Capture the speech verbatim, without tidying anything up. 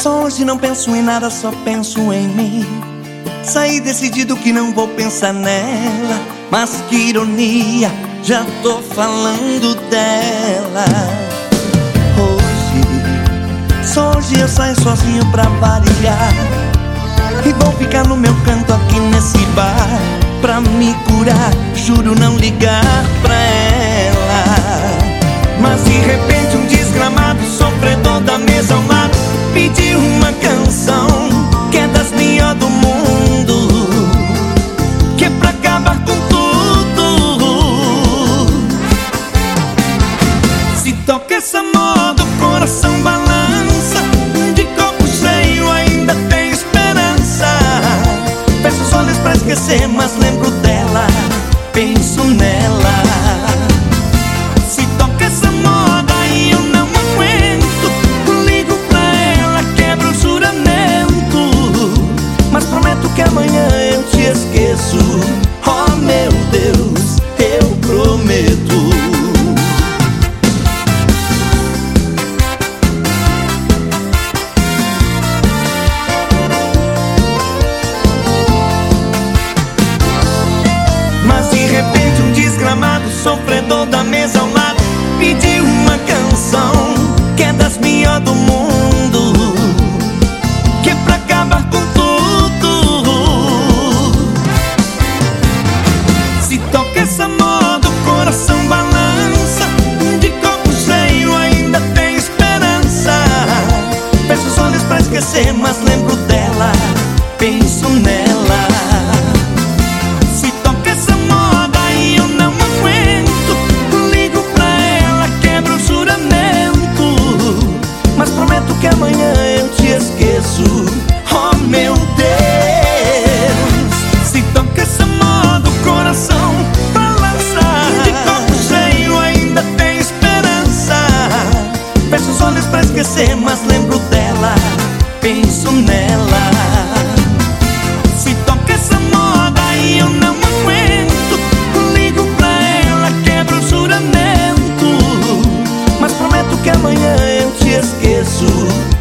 Só hoje não penso em nada, só penso em mim. Saí decidido que não vou pensar nela, mas que ironia, já tô falando dela. Hoje, só hoje eu saio sozinho pra variar, e vou ficar no meu canto aqui nesse bar, pra me curar, juro não ligar pra ela. Mas de repente um desgramado, sofredor da mesa ao lado, pediu uma canção que é das melhores do mundo, que é pra acabar com tudo. Se toca essa moda, o coração balança, de copo cheio ainda tem esperança. Fecho os olhos pra esquecer, mas lembro dela, penso nela. Se toca essa moda e eu não aguento, ligo pra ela, quebro o juramento, mas prometo que amanhã eu te esqueço. Oh meu Deus, eu prometo. Mas de repente um desgramado, sofredor da mesa ao lado, pediu uma canção que é das melhores do mundo, que é pra acabar com tudo. Se toca essa moda, o coração balança, de copo cheio ainda tem esperança. Fecho os olhos pra esquecer, mas lembro dela, penso nela. Se toca essa moda e eu não aguento, ligo pra ela, quebro o juramento, mas prometo que amanhã eu te esqueço. Oh meu Deus, se toca essa moda, o coração balança, de copo cheio ainda tem esperança. Fecho os olhos pra esquecer, mas lembro dela, penso nela. Se toca essa moda e eu não aguento, ligo pra ela, quebro o juramento, mas prometo que amanhã eu te esqueço.